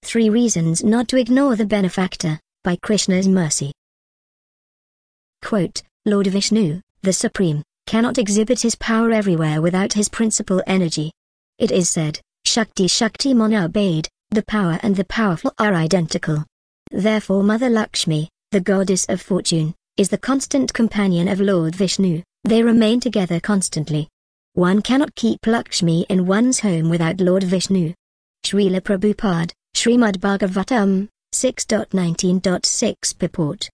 3 Reasons Not to Ignore the Benefactor, by Krishna's Mercy. Quote, Lord Vishnu, the Supreme, cannot exhibit his power everywhere without his principal energy. It is said, Shakti Shakti Monabade, the power and the powerful are identical. Therefore Mother Lakshmi, the goddess of fortune, is the constant companion of Lord Vishnu. They remain together constantly. One cannot keep Lakshmi in one's home without Lord Vishnu. Srila Prabhupada, Srimad Bhagavatam, 6.19.6 Purport.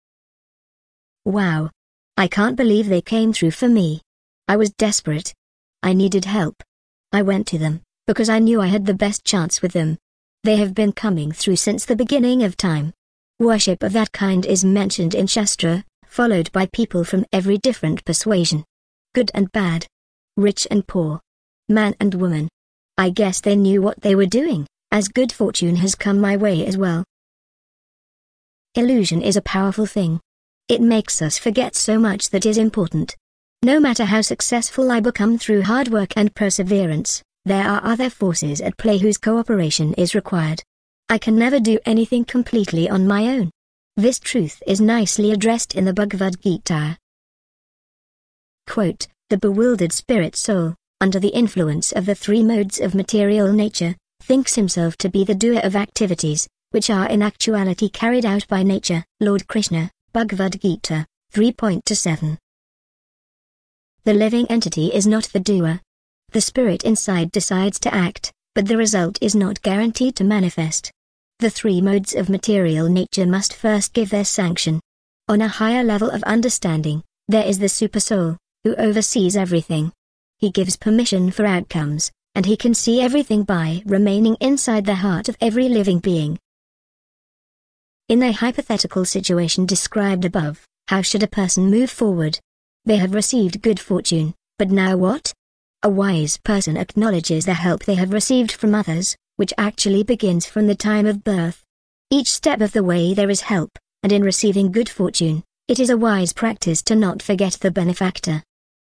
Wow! I can't believe they came through for me. I was desperate. I needed help. I went to them, because I knew I had the best chance with them. They have been coming through since the beginning of time. Worship of that kind is mentioned in Shastra, followed by people from every different persuasion. Good and bad. Rich and poor. Man and woman. I guess they knew what they were doing, as good fortune has come my way as well. Illusion is a powerful thing. It makes us forget so much that is important. No matter how successful I become through hard work and perseverance, there are other forces at play whose cooperation is required. I can never do anything completely on my own. This truth is nicely addressed in the Bhagavad Gita. Quote, the bewildered spirit soul, under the influence of the 3 modes of material nature, thinks himself to be the doer of activities, which are in actuality carried out by nature. Lord Krishna, Bhagavad Gita, 3.7. The living entity is not the doer. The spirit inside decides to act, but the result is not guaranteed to manifest. The 3 modes of material nature must first give their sanction. On a higher level of understanding, there is the Supersoul, who oversees everything. He gives permission for outcomes, and he can see everything by remaining inside the heart of every living being. In the hypothetical situation described above, how should a person move forward? They have received good fortune, but now what? A wise person acknowledges the help they have received from others, which actually begins from the time of birth. Each step of the way there is help, and in receiving good fortune, it is a wise practice to not forget the benefactor.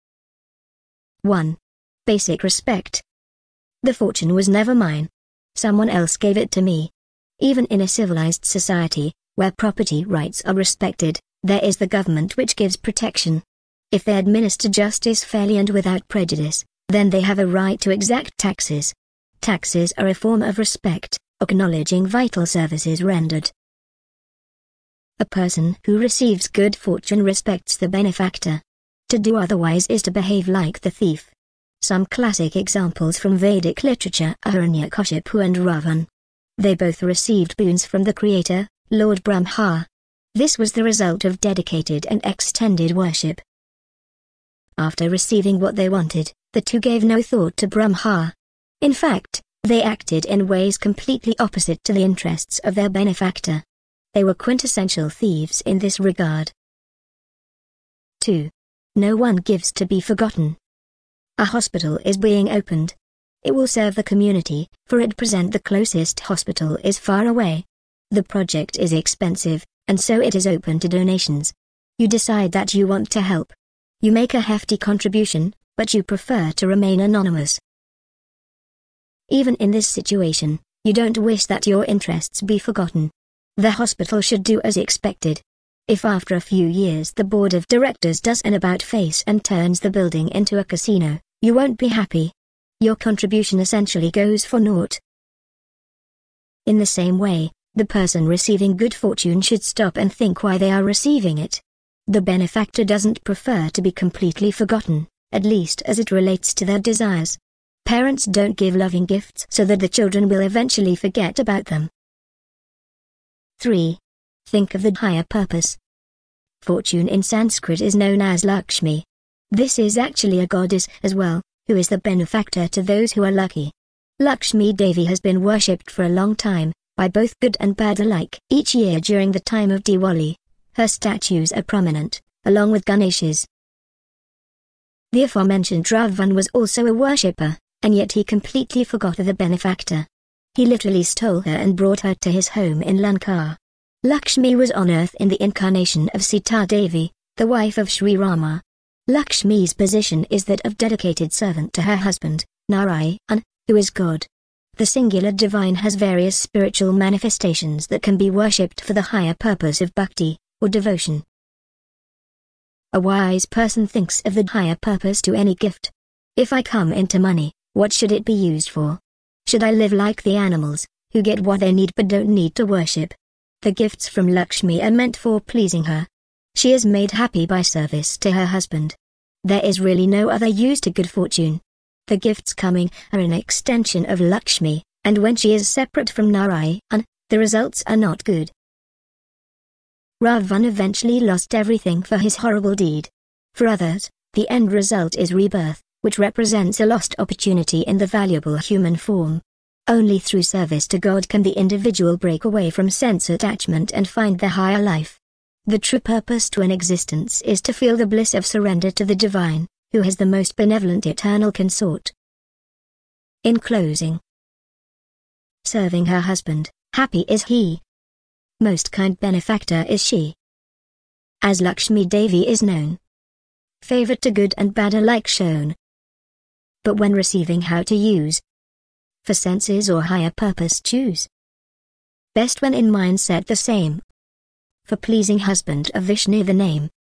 1. Basic respect. The fortune was never mine. Someone else gave it to me. Even in a civilized society, where property rights are respected, there is the government which gives protection. If they administer justice fairly and without prejudice, then they have a right to exact taxes. Taxes are a form of respect, acknowledging vital services rendered. A person who receives good fortune respects the benefactor. To do otherwise is to behave like the thief. Some classic examples from Vedic literature are Hiranyakashipu and Ravan. They both received boons from the Creator, Lord Brahma. This was the result of dedicated and extended worship. After receiving what they wanted, the two gave no thought to Brahma. In fact, they acted in ways completely opposite to the interests of their benefactor. They were quintessential thieves in this regard. 2. No one gives to be forgotten. A hospital is being opened. It will serve the community, for at present the closest hospital is far away. The project is expensive, and so it is open to donations. You decide that you want to help. You make a hefty contribution, but you prefer to remain anonymous. Even in this situation, you don't wish that your interests be forgotten. The hospital should do as expected. If after a few years the board of directors does an about-face and turns the building into a casino, you won't be happy. Your contribution essentially goes for naught. In the same way, the person receiving good fortune should stop and think why they are receiving it. The benefactor doesn't prefer to be completely forgotten, at least as it relates to their desires. Parents don't give loving gifts so that the children will eventually forget about them. 3. Think of the higher purpose. Fortune in Sanskrit is known as Lakshmi. This is actually a goddess as well, who is the benefactor to those who are lucky. Lakshmi Devi has been worshipped for a long time, by both good and bad alike. Each year during the time of Diwali, her statues are prominent, along with Ganesh's. The aforementioned Ravan was also a worshipper, and yet he completely forgot the benefactor. He literally stole her and brought her to his home in Lanka. Lakshmi was on earth in the incarnation of Sita Devi, the wife of Sri Rama. Lakshmi's position is that of dedicated servant to her husband, Narayan, who is God. The singular divine has various spiritual manifestations that can be worshipped for the higher purpose of bhakti, or devotion. A wise person thinks of the higher purpose to any gift. If I come into money, what should it be used for? Should I live like the animals, who get what they need but don't need to worship? The gifts from Lakshmi are meant for pleasing her. She is made happy by service to her husband. There is really no other use to good fortune. The gifts coming are an extension of Lakshmi, and when she is separate from Narayan, the results are not good. Ravan eventually lost everything for his horrible deed. For others, the end result is rebirth, which represents a lost opportunity in the valuable human form. Only through service to God can the individual break away from sense attachment and find the higher life. The true purpose to an existence is to feel the bliss of surrender to the divine, who has the most benevolent eternal consort. In closing, serving her husband, happy is he. Most kind benefactor is she. As Lakshmi Devi is known, favor to good and bad alike shown. But when receiving, how to use, for senses or higher purpose choose. Best when in mind set the same, for pleasing husband of Vishnu the name.